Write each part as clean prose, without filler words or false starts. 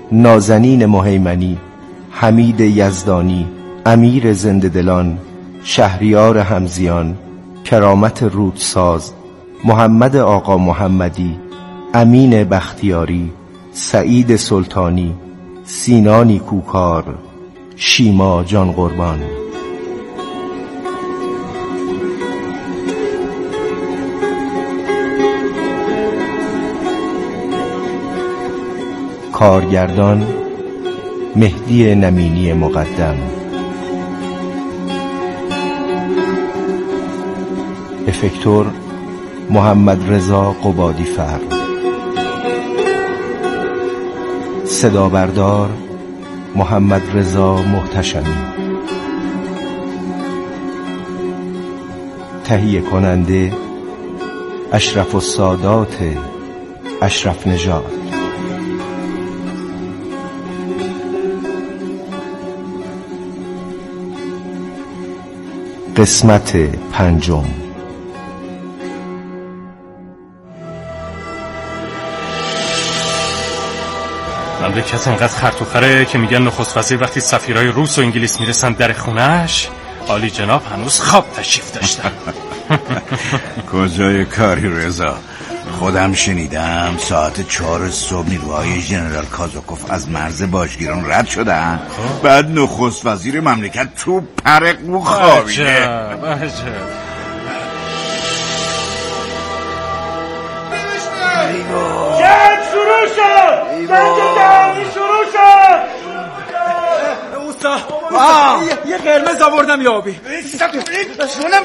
نازنین مهیمنی، حمید یزدانی، امیر زنده دلان، شهریار همزیان، کرامت رودساز، محمد آقا محمدی، امین بختیاری، سعید سلطانی، سینا نیکوکار، شیما جان قربان. کارگردان مهدی نمینی مقدم، افکتور محمد رضا قبادی فر، صدا بردار محمد رضا محتشمی، تهیه کننده اشرف السادات اشرف نژاد. قسمت 5. مملکت انقدر خرط و خره که میگن نخست وزیر وقتی سفیرای روس و انگلیس میرسن در خونهش، عالی جناب هنوز خواب تشریف داشتن. کجای کاری رضا؟ خودم شنیدم ساعت 4 صبح نیروهای ژنرال کازاکوف از مرز باجگیران رد شدن، بعد نخست وزیر مملکت تو پرق خوابیده. جنگ شروع شد! جنگ جهانی شروع شد! یه قرمز آوردم یا آبی؟ شونم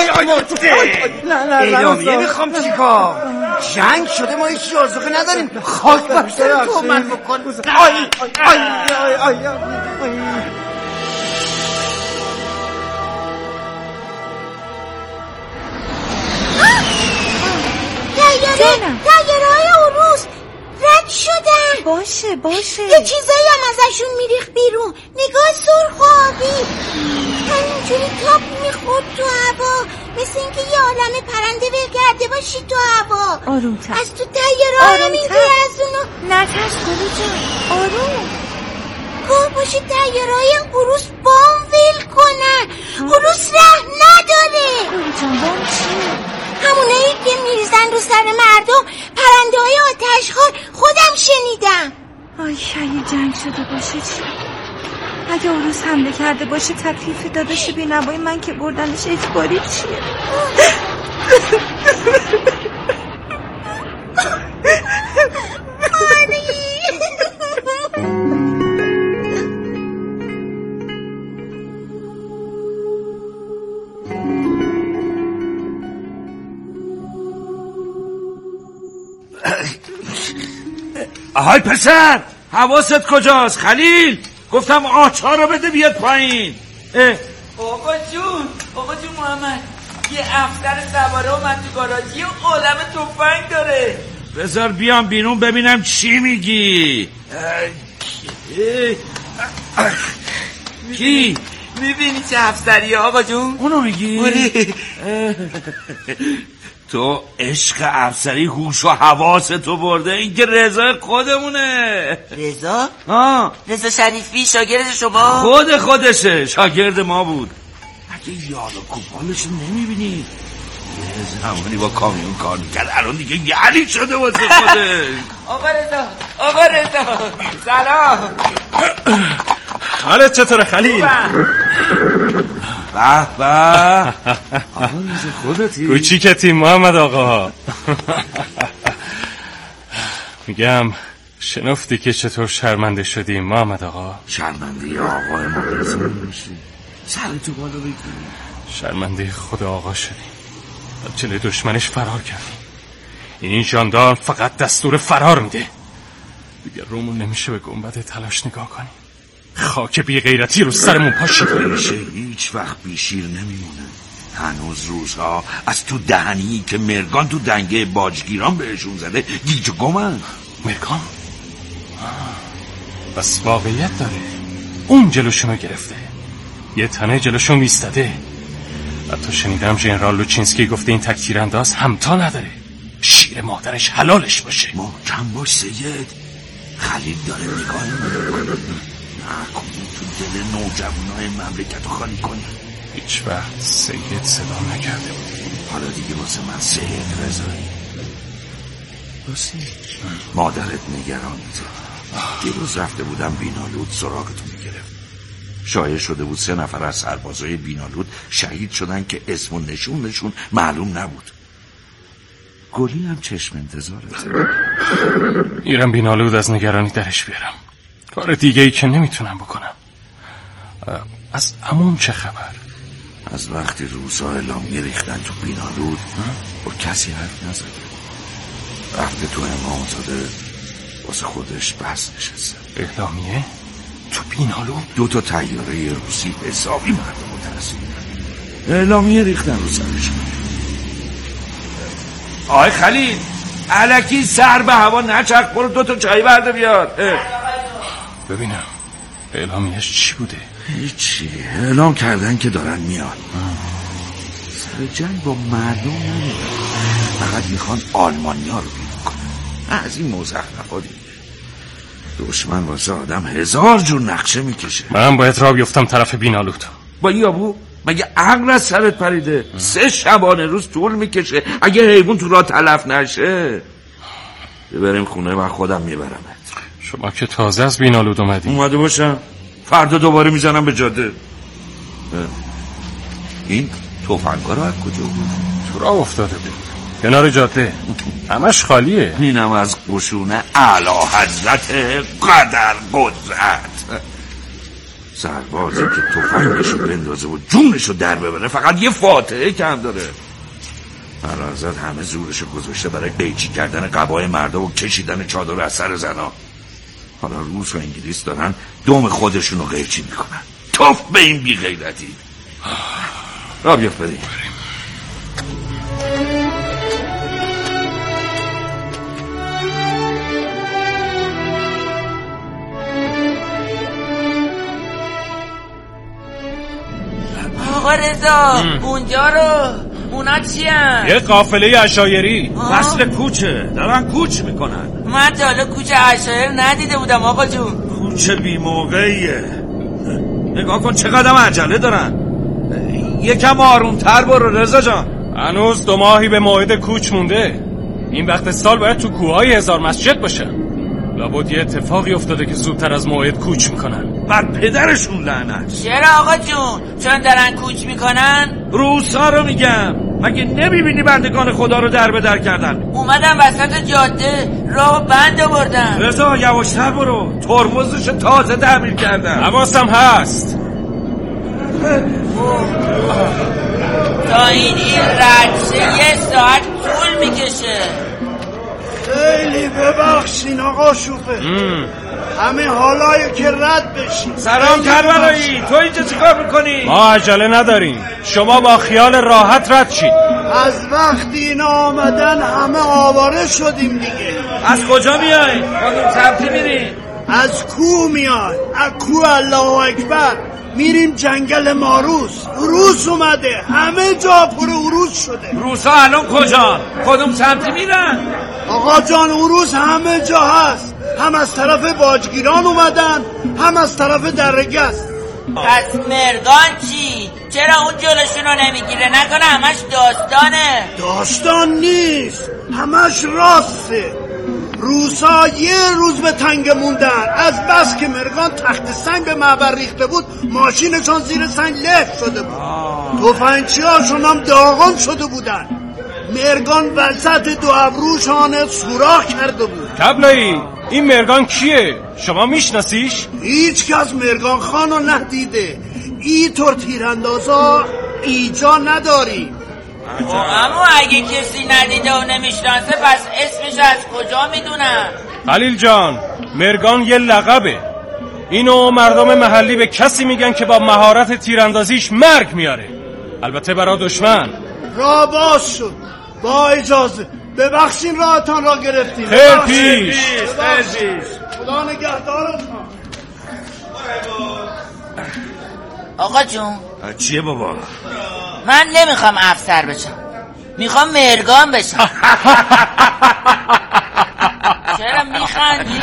اعلامیه میخوام چیکار؟ جنگ شده، ما هیچ آزوقه نداریم. خاک بر سر تو من بکن. تایرهای عروس رد شدن. باشه یه چیزایی هم ازشون میریخ بیرون. نگاه سرخ و آبی همینجوری تاپ میخورد تو هوا، مثل اینکه یه عالمه پرنده بگرده باشی تو هوا. آرومتر از تو تایرها میگه از اونو. نترس گلو جان، آروم. گاه باشه تایرهای عروس بام ویل کنن. عروس ره نداره. گلو جان بام چیه؟ همونایی که میریزن رو سر مردم، پرنده های آتشخوار. خودم شنیدم. آی اگه جنگ شده باشه چی؟ اگه عروس حمله کرده باشه تکلیف داداش بینوای من که بردنش اجباری چیه؟ آهای پسر، حواست کجاست؟ خلیل گفتم آچار رو بده بیاد پایین. آقا جون محمد، یه افسر سواره اومد تو گاراژ، یه عالم تفنگ داره. بذار بیام بیرون ببینم چی میگی. کی؟ میبینی چه افسریه آقا جون؟ اونو میگی؟ تو عشق افسری هوش و حواستو برده، این که رضا خودمونه. رضا؟ رضا شریفی شاگرد شما؟ خودشه، شاگرد ما بود. اگه یاد و کوپالشو نمیبینی، یه زمانی با کامیون کار میکرد، الان دیگه یعنی شده واسه خودش. آقا رضا سلام. حالت چطوره خلیل؟ به آقا خودتی؟ کوچیکتی محمد آقا. میگم شنفتی که چطور شرمنده شدی محمد آقا؟ شرمنده آقا مدرسه میشی؟ سر تو بالا بگی. شرمنده خود آقا شدی، جلوی دشمنش فرار کردی. این ژاندارم فقط دستور فرار میده، دیگه رومون نمیشه به گنبد تلاش نگاه کنی. خاک بی غیرتی رو سرمون پاشیده. میشه هیچ وقت بیشیر نمیمونه. هنوز روزها از تو دهنی که مرگان تو دنگه باجگیران بهشون زده گیج و گمن. مرگان؟ بس واقعیت داره، اون جلوشونو گرفته، یه تنه جلوشون ایستاده. حتی شنیدم ژنرال لوچینسکی گفته این تکتیرانداز همتا نداره، شیر مادرش حلالش باشه. محکم باش سید، خلیل داره نگاه میکنه. نکنی تو دل نوجوانای مملکت خالی کنی. هیچ وقت سید صدا نکرده بود. حالا دیگه واسه من سید رضایی. راستی مادرت نگرانته. دیروز رفته بودم بینالود سراغتون میگرفت. شایع شده بود 3 نفر از سربازای بینالود شهید شدن که اسم و نشونشون معلوم نبود. گلی هم چشم انتظارته. میرم بینالود از نگرانی درش بیارم. کار دیگه ای که نمیتونم بکنم. از عموم چه خبر؟ از وقتی روسا اعلامیه ریختن تو بینالود با کسی حرف نزده. رفته تو امامزاده واسه خودش بس نشسته. اعلامیه؟ تو بینالود؟ 2 طیاره روسی حسابی مردم رو ترسید. اعلامیه ریختن رو سرشون. آی خلیل الکی سر به هوا نچرخ، برو 2 چای برده بیار. ببینم اعلامیهش چی بوده؟ هیچی، اعلام کردن که دارن میان. سر جنگ با مردم نمیدن، فقط میخوان آلمانیا رو بیرون کنن. از این مزخرفات دشمن واسه آدم 1000 جور نقشه میکشه. من باید راه بیفتم طرف بینالود. با یابو مگه عقل از سرت پریده؟ 3 شبانه روز طول میکشه. اگه حیوان تو راه تلف نشه بریم خونه و خودم میبرمت. شما که تازه از بینالود اومده باشم فردا دوباره میزنم به جاده. این تفنگا رو از کجا بود؟ تو راه افتاده بود کنار جاده، همش خالیه. اینم از قشون اعلی حضرت قدر قدرت. سربازی که تفنگشو بندازه و جونشو در ببره فقط یه فاتحه کم داره. حضرت همه زورشو گذاشته برای قیچی کردن قبای مردا و کشیدن چادر از سر زنا. حالا روس و انگلیس دارن دم خودشونو قیچی میکنن. توف به این بی غیرتی. را بیافت بریم. آقا رضا اونجا رو اونا چی هم؟ یه قافله عشایری. فصل کوچه دارن کوچ میکنن. من تا حالا کوچ عشایر ندیده بودم آقا جون. کوچ بی موقعیه. نگاه کن چقدر عجله دارن. یکم آرومتر برو رضا جان. هنوز 2 ماهی به موعد کوچ مونده. این وقت سال باید تو کوههای 1000 مسجد باشه. لابد یه اتفاقی افتاده که زودتر از موعد کوچ میکنن. بر پدرشون لعنت. چرا آقا جون؟ چون دارن کوچ میکنن؟ روسا رو میگم. مگه نمیبینی بندگان خدا رو در به در کردن؟ اومدن وسط جاده راه بند آوردن. رضا یواشتر برو، ترمزش تازه تعمیر کردن. حواسم هست. تا این رد شه 1 ساعت طول میکشه. خیلی ببخشین آقا شوفه. همه حالایی که رد بشین. سلام کربلایی، تو اینجا چیکار میکنی؟ ما عجله نداریم، شما با خیال راحت رد شید. از وقتی اینا آمدن همه آواره شدیم دیگه. از کجا میای؟ کدوم سمتی میری؟ از کوه میای. از کوه الله اکبر میریم جنگل ماروس. عروس اومده، همه جا پر عروس شده. روسا الان کجا؟ کدوم سمتی میرن؟ آقا جان عروس همه جا هست. هم از طرف باجگیران اومدن، هم از طرف درگست. پس مرگان چی؟ چرا اون جلوشونو نمیگیره؟ نکنه همش داستانه؟ داستان نیست، همش راسته. روسا یه روز به تنگ موندن. از بس که مرگان تخت سنگ به معبر ریخته بود ماشینشان زیر سنگ له شده بود. تفنگچی‌هاشون هم داغان شده بودن. مرگان وسط 2 ابروشان سوراخ کرده بود. کبلایی این مرگان کیه؟ شما میشناسیش؟ هیچ کس مرگان خانو ندیده. اینطور تیراندازا ایجا نداریم. اما اگه کسی ندیده و نمیشناسه پس اسمش از کجا میدونن؟ خلیل جان، مرگان یه لقبه. اینو مردم محلی به کسی میگن که با مهارت تیراندازیش مرگ میاره، البته برای دشمن. راه باز شد. با اجازه ببخشین راهتان را گرفتیم. خیر پیش. خدا نگهدارتان. آقا جون چیه بابا؟ من نمیخوام افسر بشم، میخوام مرگان بشم. چرا میخندی؟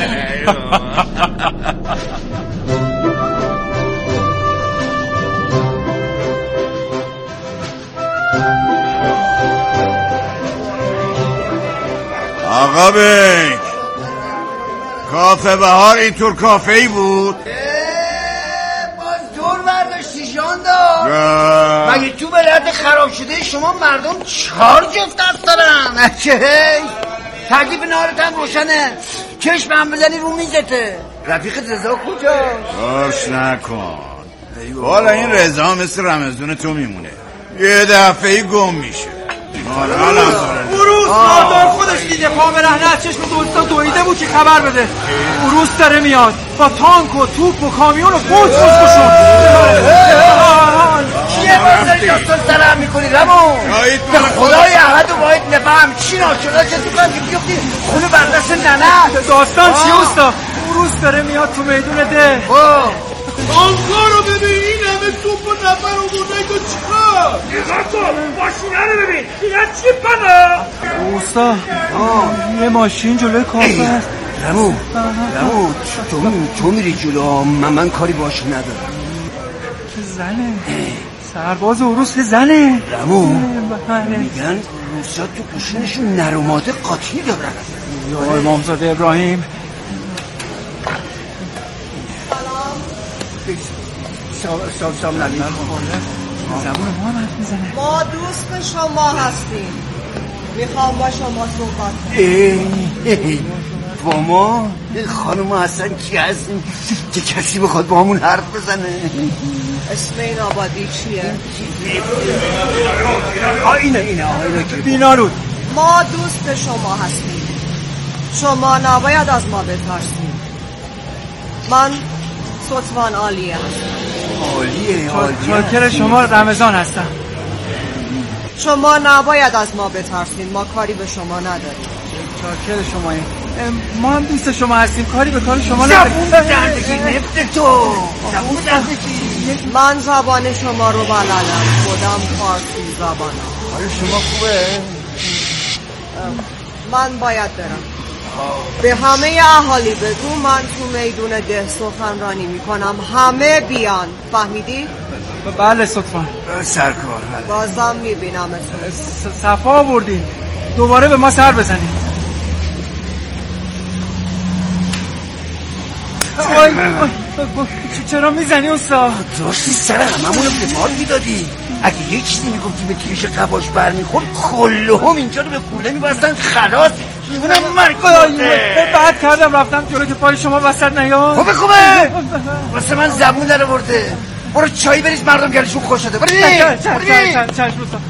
آقا بک کافه بهار اینطور کافه ای بود؟ باز دور برداشتی جاندار. مگه تو ولایت خراب شده شما مردم 4 جفت دست دارن؟ تکلیف نهارتم روشنه، چشم هم بزنی رو میزته. رفیقت رضا کجاست؟ باش نکن والا این رضا مثل رمضان تو میمونه، یه دفعه گم میشه. عروس نادار خودش دیگه پا به رهنه از چشم دوستا دویده بود که خبر بده عروس داره میاد با تانک و توپ و کامیون و بوت بوشون. کیه بازاری داستان سرم میکنی رمو؟ به خدای احد و باید نفهم چی ناشده چه تو کنم که بیفتی خونه بردست ننه. داستان چی اوستا؟ عروس داره میاد تو میدون ده. آنگاه رو ببین، این همه توپ و نفر و بوده تو چیکار؟ نگاه کن ماشینه رو ببین، اینا چی پناه؟ اوستا یه ماشین جلوی کافه هست. رمو تو میری جلو، من کاری باش ندارم. زنه سرباز عروس زنه. رمو میگن عروسا تو پوشونشون نروماده قاطی دارن. یا امامزاده ابراهیم. سلام علیکم. زبون ما هم حرف میزنه. ما دوست شما هستیم، میخوام با شما صحبت کنم. با ما؟ خانم حسن کی هستیم که کسی بخواد با همون حرف بزنه؟ اسم این آبادی چیه؟ اینه بینارود. ما دوست شما هستیم، شما نباید از ما بترسید. من سلطان عالیه هستم. عالیه چاکر شما رمضان هستم. شما نباید از ما بترسید، ما کاری به شما نداریم. چاکر شما ما هم دوست شما هستیم، کاری به کار شما نداریم. زبون دردگی نفت تو زبون دردگی. من زبان شما رو بلدم، خودم فارسی زبانم. حال شما خوبه؟ من باید برم. به همه اهالی بگو من تو میدون ده سخنرانی میکنم، همه بیان. فهمیدی؟ بله سلطان. سرکار بازم میبینم صفا آوردی، دوباره به ما سر بزنی. چرا میزنی استاد؟ داشتی سر هممونو به مار میدادی. اگه یه چیزی میگفتی به تیرش قباش برمیخورد کلهم اینجا رو به کوله میبستن. خلاص جونم مرگ بعد کردم رفتم جلو که پای شما وسط نیاد. خوبه واسه من زبون در آورده. برو چایی بریز مردم گلشون خوش شده. برو چشم استاد.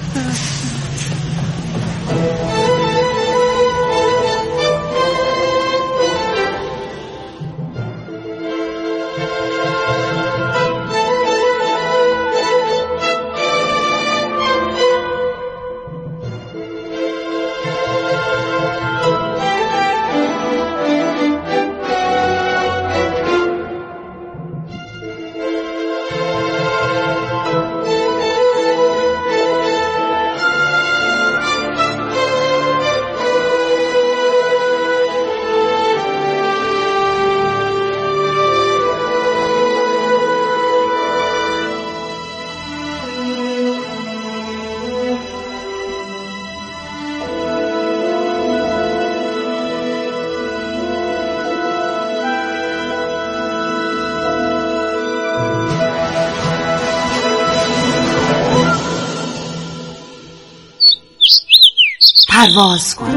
پرواز کن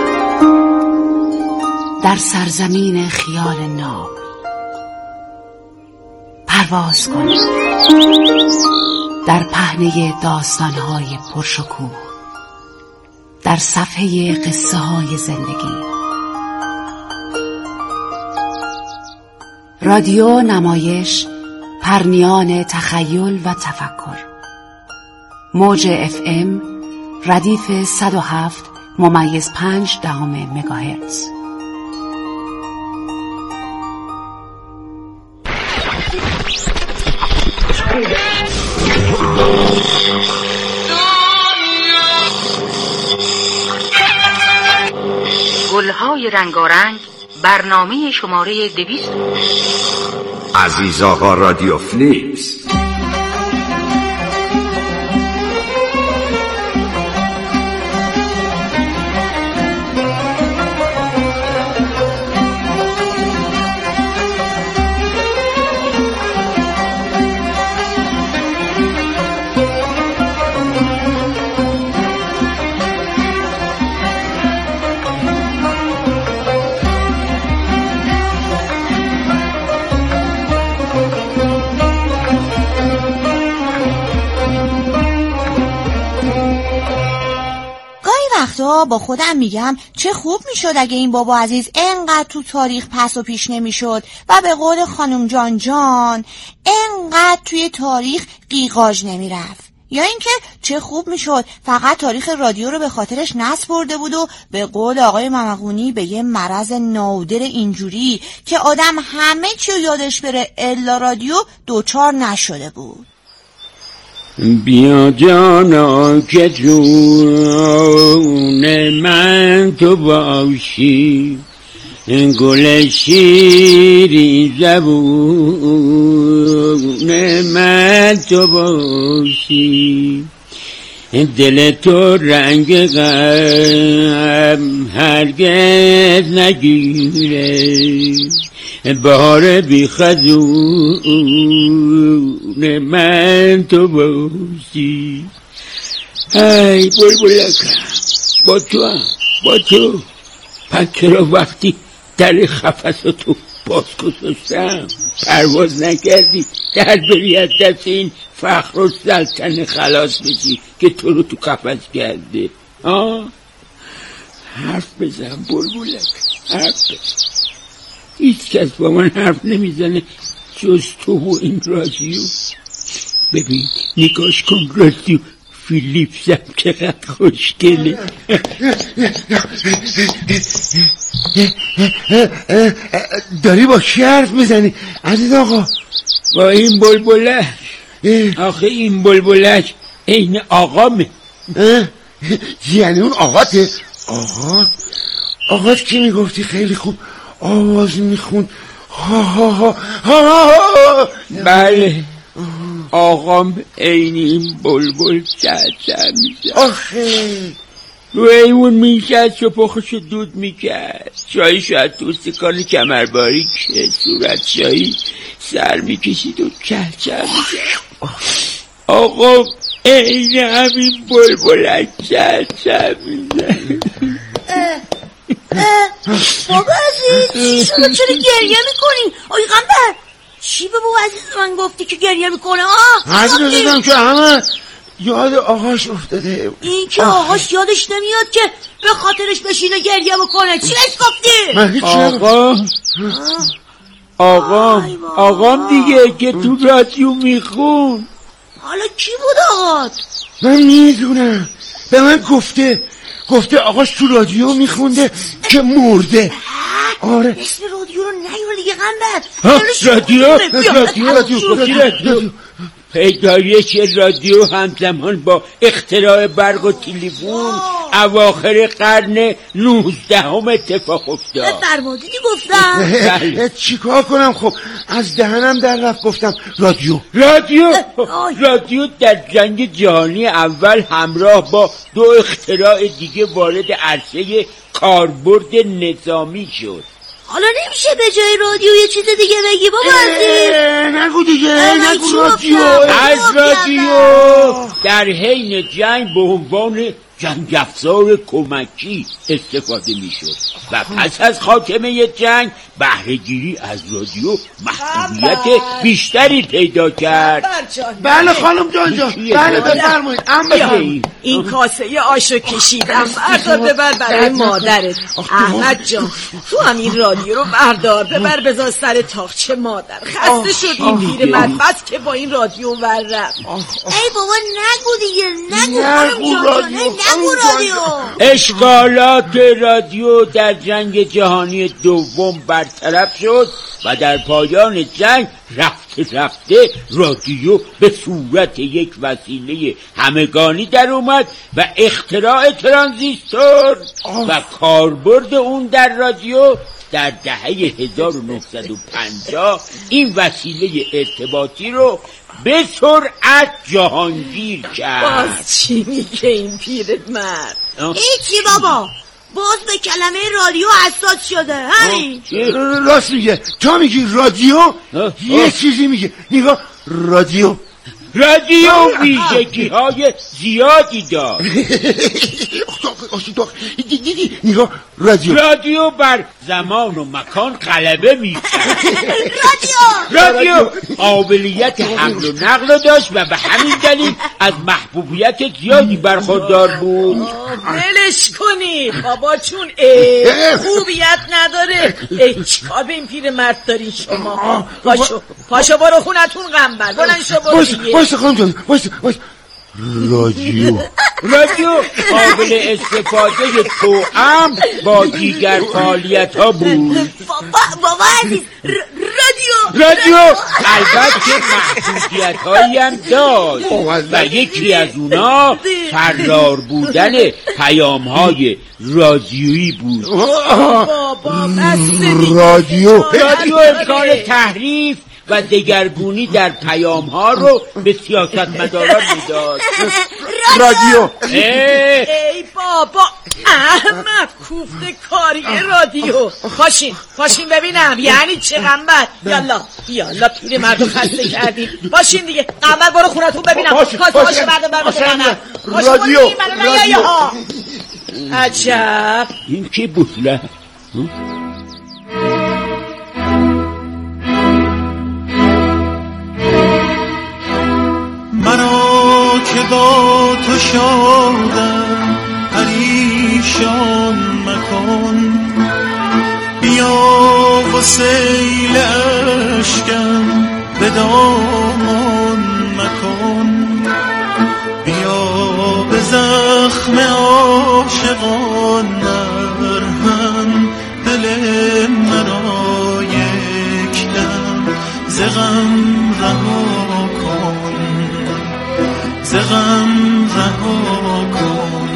در سرزمین خیال ناب. پرواز کن در پهنه داستان‌های پرشکوه، در صفحه قصه‌های زندگی. رادیو نمایش پرنیان تخیل و تفکر. موج FM ردیف 107.5 مگاهرتز. گل‌های رنگارنگ برنامه شماره 200. عزیز آقا رادیو فلیپس. با خودم میگم چه خوب میشد اگه این بابا عزیز انقدر تو تاریخ پس و پیش نمیشد و به قول خانم جان انقدر توی تاریخ قیقاج نمیرفت. یا اینکه چه خوب میشد فقط تاریخ رادیو رو به خاطرش نسپرده بود و به قول آقای ممقونی به یه مرض نادر اینجوری که آدم همه چی رو یادش بره الا رادیو دوچار نشده بود. بیا جانا که جون من تو باشی، گل شیری زبون من تو باشی، دل تو رنگ غم هرگز نگیره، بهار بی خزون من تو باشی. ای بلبلکم با تو پس چرا وقتی در قفساتو باز گذاشتم پرواز نکردی در بری از دست این فخر و سلطنه خلاص بشی که تو رو تو قفس کرده؟ حرف بزن بلبلک، حرف بزن. هیچ کس با من حرف نمیزنه جز تو و این رادیو. ببین نگاش کن رادیو فیلیپسم چقدر خوشگله. داری با کی حرف میزنی عزیز آقا؟ با این بلبلک. آخه این بلبلک این آقامه. یعنی اون آقاته؟ آقات کی میگفتی؟ خیلی خوب آواز میخوند. بله آقام این بلبل چه میزد. آخه روی ایمون میشد و پخش دود میکرد، چایی شاید تو استکان کمرباری که صورت چایی سر میکشید و چه میزد. آقام این همین بلبلک چه میزد. بابا عزیز چی شده؟ چرا گریه میکنی؟ آی غنبر چی به بابا عزیز من گفتی که گریه میکنه؟ عزیز دیدم که همه یاد آقاش افتاده. این که آقاش یادش نمیاد که به خاطرش بشینه گریه بکنه. چی بهش گفتی؟ آقام دیگه که تو رادیو میخون. حالا کی بود آقات؟ من میدونم، به من گفته آقاش تو رادیو میخونده که مرده. آره اسم رادیو رو نیار دیگه غنبر. رادیو پیدایش رادیو همزمان با اختراع برق و تلفن اواخر قرن 19 اتفاق افتاد. فرمودی گفتم. چیکار کنم؟ خب از دهنم در رفت گفتم رادیو در جنگ جهانی اول همراه با 2 اختراع دیگه وارد عرصه کاربرد نظامی شد. حالا نمیشه به جای رادیو یه چیز دیگه بگی بابا عزیز؟ نگو دیگه، نگو رادیو. از رادیو در حین جنگ به عنوان جنگ افزار کمکی استفاده میشد و پس از خاتمه جنگ بهره‌گیری از رادیو محبوبیت بیشتری پیدا کرد. بله خانم جان بله بفرمایید. این کاسه آشو کشیدم بردار ببر برای مادرت. احمد جان تو همین رادیو رو بردار ببر بذار سر تاقچه مادر. خسته شد این پیر بدبخت که با این رادیو ور رفت. ای بابا نگو دیگه، نگو خانم جان. نگو رادیو. اشکالات رادیو در جنگ جهانی دوم برطرف شد و در پایان جنگ رفته رادیو به صورت یک وسیله همگانی در اومد و اختراع ترانزیستور و کاربرد اون در رادیو در دهه 1950 این وسیله ارتباطی رو به سرعت جهانگیر کرد. باز چی میگه این پیرمرد؟ هیچی بابا، باز به کلمه رادیو حساس شده. همین راست میگه. تا میگی رادیو یه چیزی میگه. نگاه رادیو ویژگی های زیادی دار. دیدی نگاه رادیو بر زمان و مکان غلبه میکرد. رادیو قابلیت حمل و نقل داشت و به همین دلیل از محبوبیت زیادی برخوردار بود. ولش کنی بابا چون خوبیت نداره. چیکار به این پیرمرد داری شما؟ پاشو برو خونتون غنبر. بلند شو برو دیگه. وایسا خانم جان وایسا. رادیو قابل استفاده توأم با دیگر فعالیت ها بود. بابا عزیز رادیو البته محدودیت هایی هم داشت و یکی از اونا فرار بودن پیام های رادیویی بود. رادیو امکان تحریف و دگرگونی در پیام ها رو به سیاستمداران میداد. رادیو ای بابا احمد کوفته کاری رادیو. پاشین ببینم یعنی چه غنبر. یالا پیر مردو خسته کردی. پاشین دیگه غنبر برو خونتون ببینم. پاشو رادیو عجب. این کی بوده؟ مرا که با تو شادم پریشان مکن. بیا و سیل اشکم به دامان مکن. بیا به زخم عاشقان مرهم دل مرا یک دم ز غم رها کن. ز غم رها کن.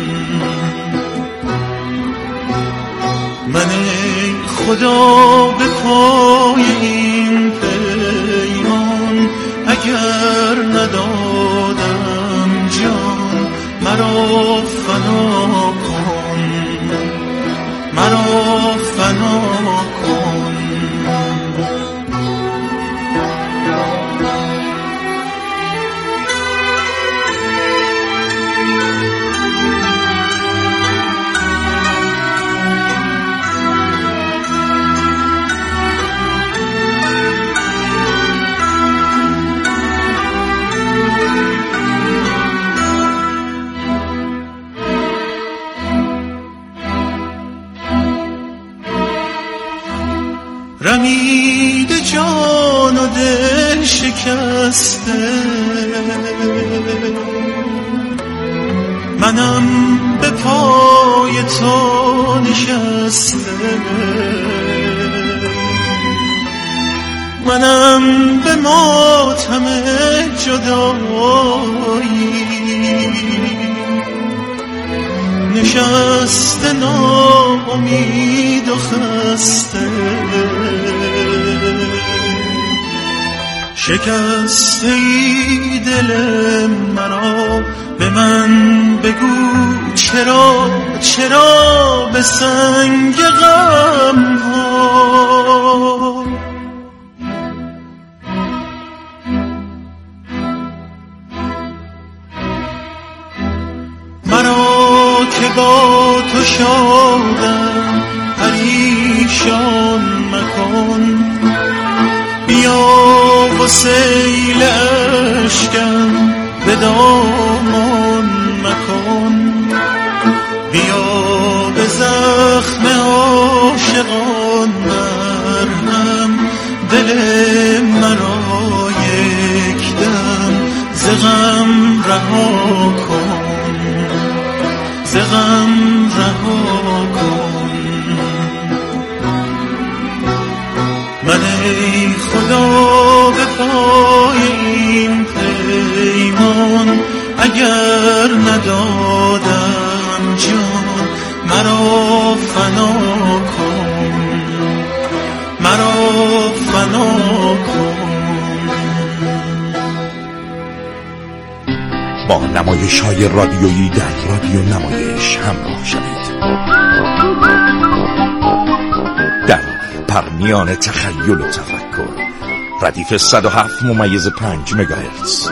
من ای خدا به پای این پیمان اگر ندادم جان مرا فنا کن. مرا فنا کن. رمیده جان و دل شکسته منم به پای تو نشسته. منم به ماتم جدایی نشسته ناامید و خسته. شکسته ای دل مرا به من بگو چرا به سنگ غم ها. مرا که با تو شادم پریشان مکن. بیا و سیل اشکم به دامان مکن. بیا به زخم عاشقان مرهم دل مرا یک دم ز غم رها کن. ز خدا به پای این پیمان اگر ندادم جان مرا فنا کن، مرا فنا کن. با نمایش‌های رادیویی در رادیو نمایش همراه شوید. در پرمیان تخیل و تفکر، ردیف 107.5 مگاهرتز.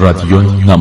رادیو نمایش.